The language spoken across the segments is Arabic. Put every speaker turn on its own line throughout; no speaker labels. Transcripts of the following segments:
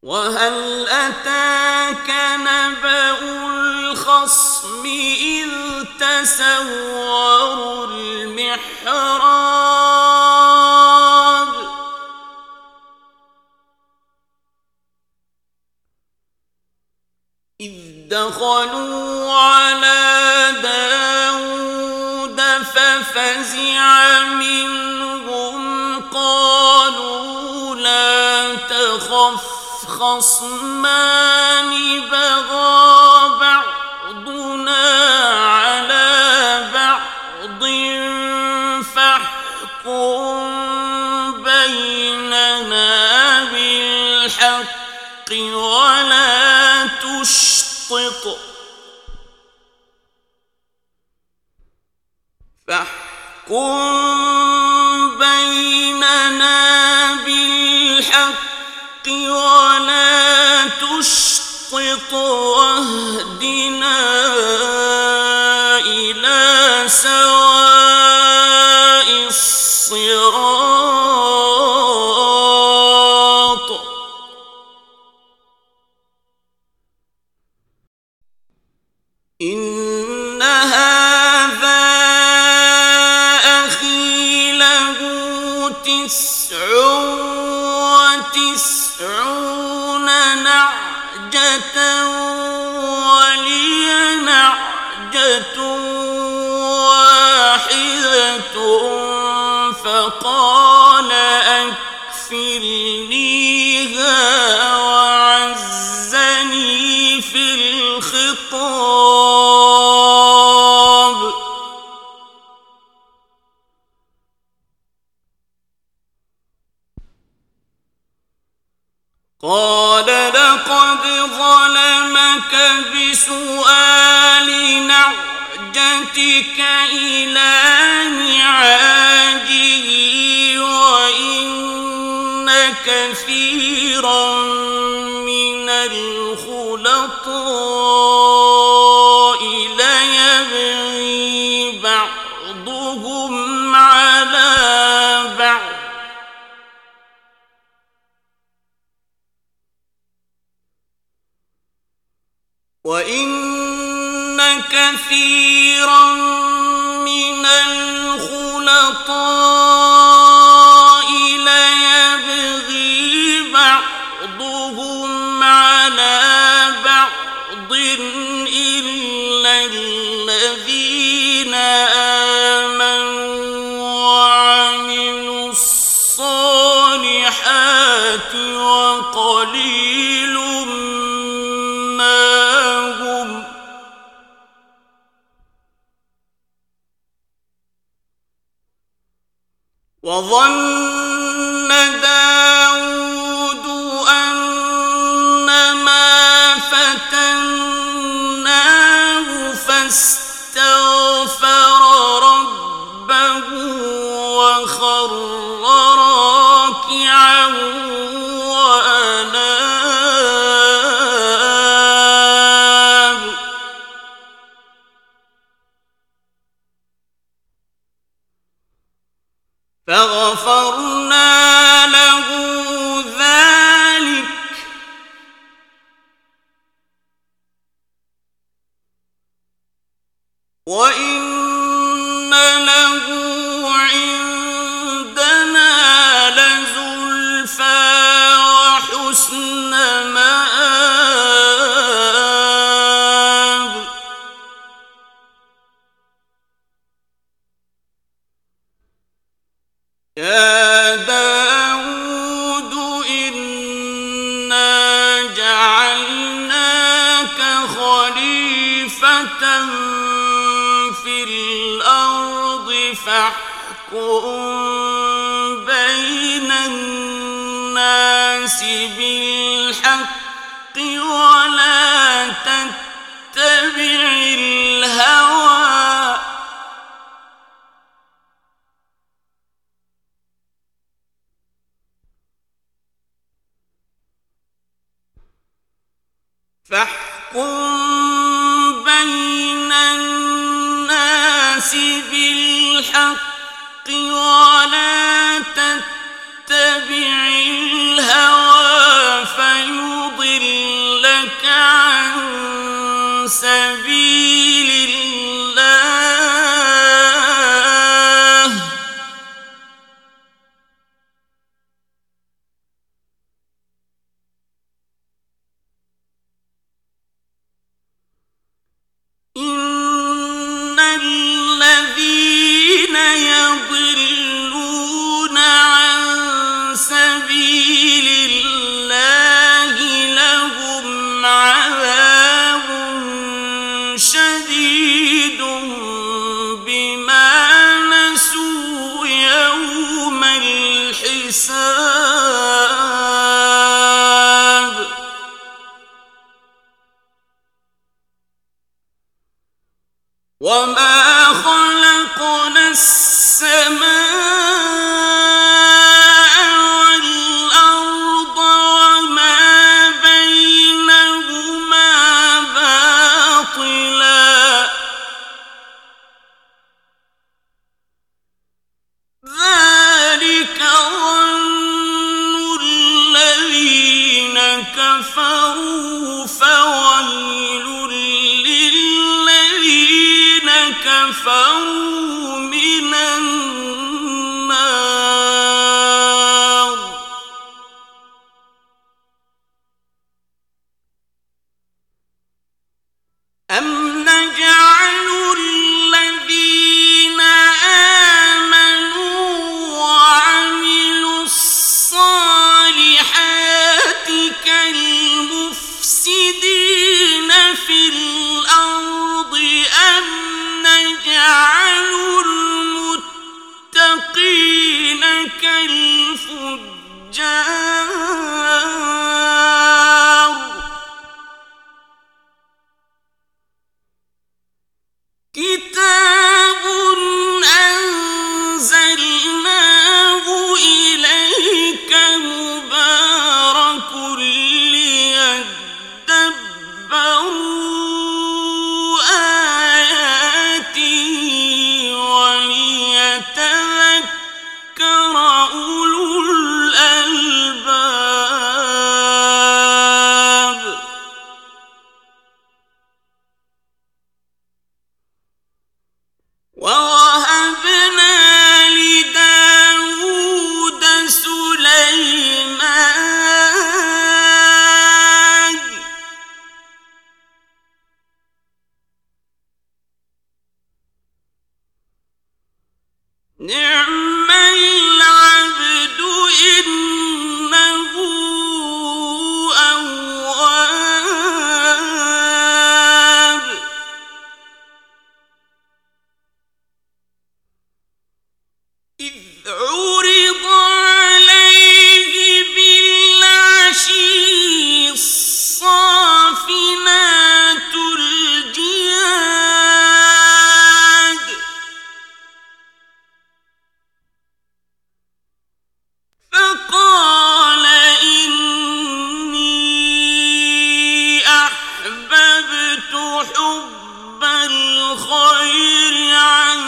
وهل أتاك نبأ الخصم إذ تسوروا المحراب إذ دخلوا على داود ففزع منهم قالوا لا تخف خصمان بغى بعضنا على بعض فاحكم بيننا بالحق ولا تشطط ولا تشطط واهدنا إلى سواء الصراط إن هذا أخي له 99 نعجة ولي نعجة واحدة فقال أكفلنيها وعزني في الخطاب قال لقد ظلمك بسؤال نعجتك إلى نعاجه وإن كثيرا من الخلطاء ليبغي بعضهم على بعض وإن كثيرا من الخلطاء ليبغي بعضهم على بعض إلا الذين آمنوا وعملوا الصالحات وقليل وظن داود أنما فتناه فاستغفر ربه وخر راكعا وأناب فغفرنا له ذلك وإن له عندنا لزلفى وحسن مآب يا داود إنا جعلناك خليفة في الأرض فاحكم بين الناس بالحق ولا تتبع الهوى بين الناس بالحق ولا تتبع الهوى فيضلك وما خلقنا السماء والأرض وما بينهما باطلا ذلك ظن الذين كفروا فويل للذين كفروا من النار أم نجعل الذين آمنوا وعملوا الصالحات كالمفسدين في الأرض أم نجعل المتقين كالفجار كتاب أنزلناه إليك مبارك ليدبروا آياته وليتذكر أولو الألباب ووهبنا لداود سليمان نعم العبد إنه أواب إذ عرض عليه بالعشي الصافنات الجياد فقال إني أحببت حب الخير عن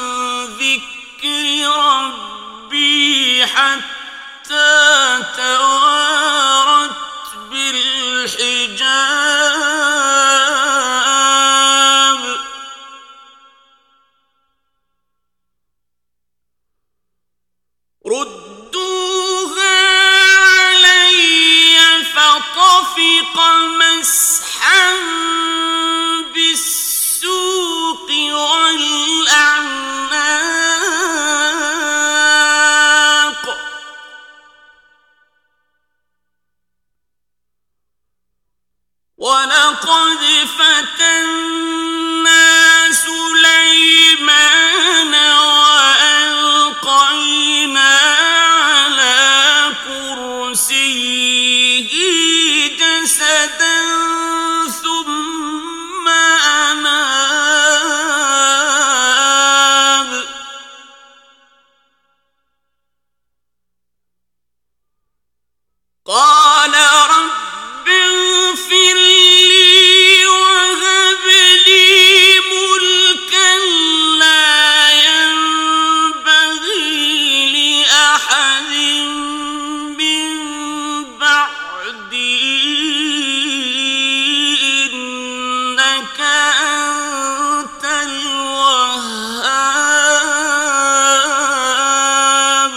ذكر ربي حتى توارت بالحجاب ردوها علي فطفق مسحا بالسوق والأعناق ولقد فتنا سليمان وألقينا على كرسيه جسدا ثم أناب قال رب اغفر لي وهب لي ملكا لا ينبغي لأحد من بعدي إنك أنت الوهاب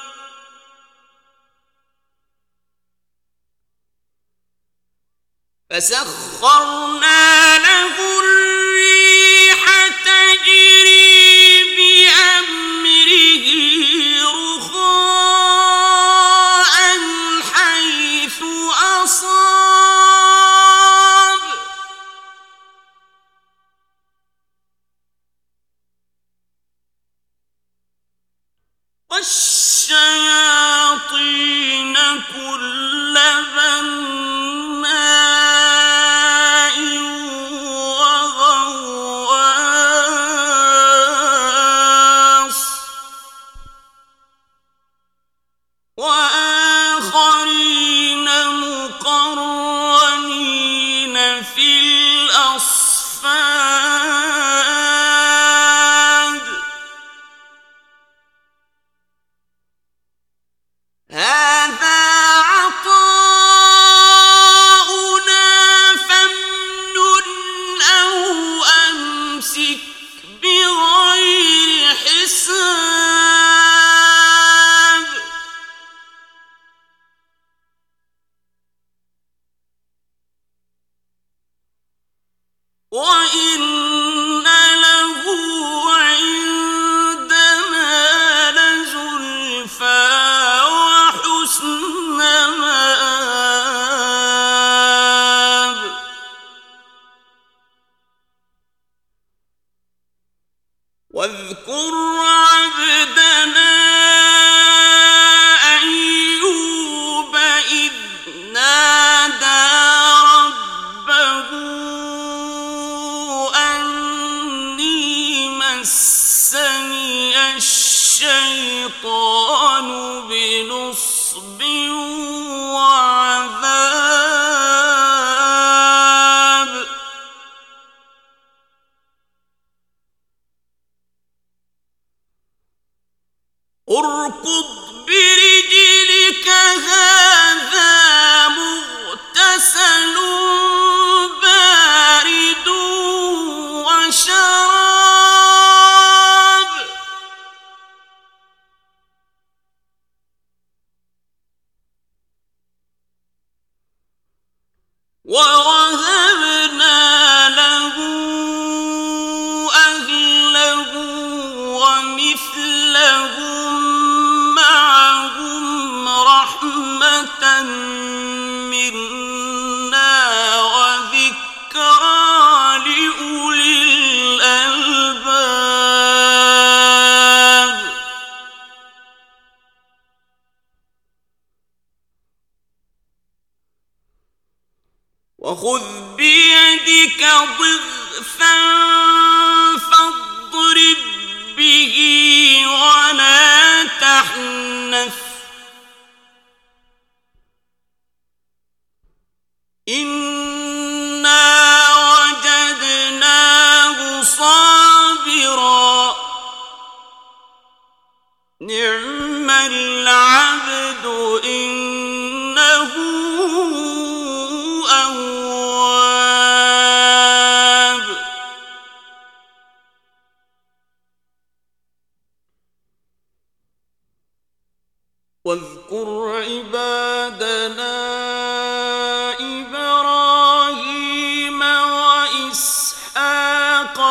فسخرنا له الريح تجري بأمره رخاء حيث أصاب والشياطين كل بناء أصفاد هذا عطاؤنا فامنن أو أمسك بغير حساب وإن له عندنا لزلفى وحسن مآب واذكر عبدنا أيوب إذ نادى ربه أني مسني الشيطان بنصب وعذاب اركض برجلك هذا مغتسل بارد وشراب ووهبنا له أهله ومثلهم معهم رحمة منا وذكرى لأولي الألباب وخذ بيدك ضغثا فاضرب به ولا تحنث إنا وجدناه صابرا نعم العبد إنه أواب واذكر عبادنا إبراهيم وإسحاق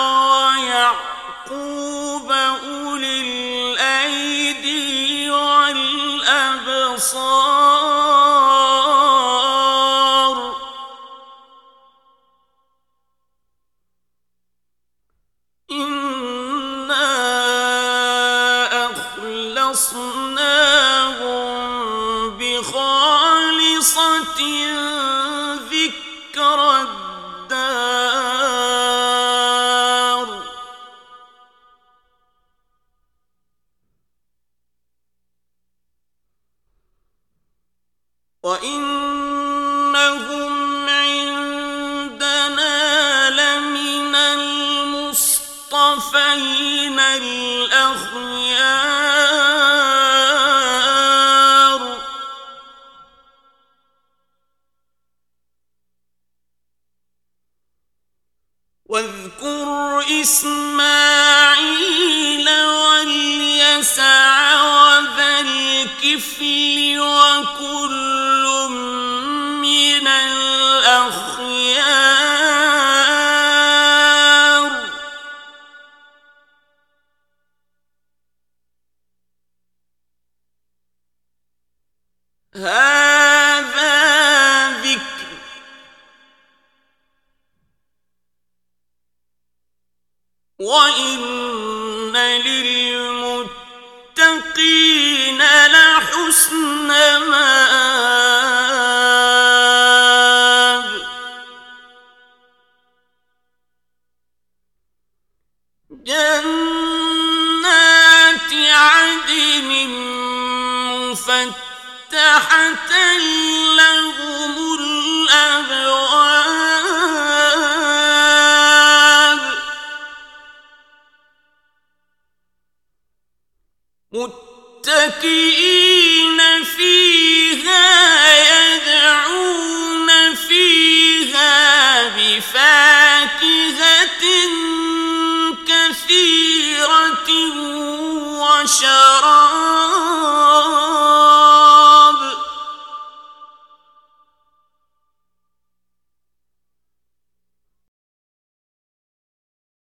ويعقوب أولي الأيدي والأبصار إنا أخلصناهم بخالصة ذكر الدار وإنهم عندنا لمن المصطفين الأخيار واذكر إسماعيل واليسع وذا الكفل وكل من الأخيار هذا ذكر وإن للمتقين لحسن مآب جنات عدن مفتحة لهم الأبواب متكئين فيها يدعون فيها بفاكهة كثيرة وشراب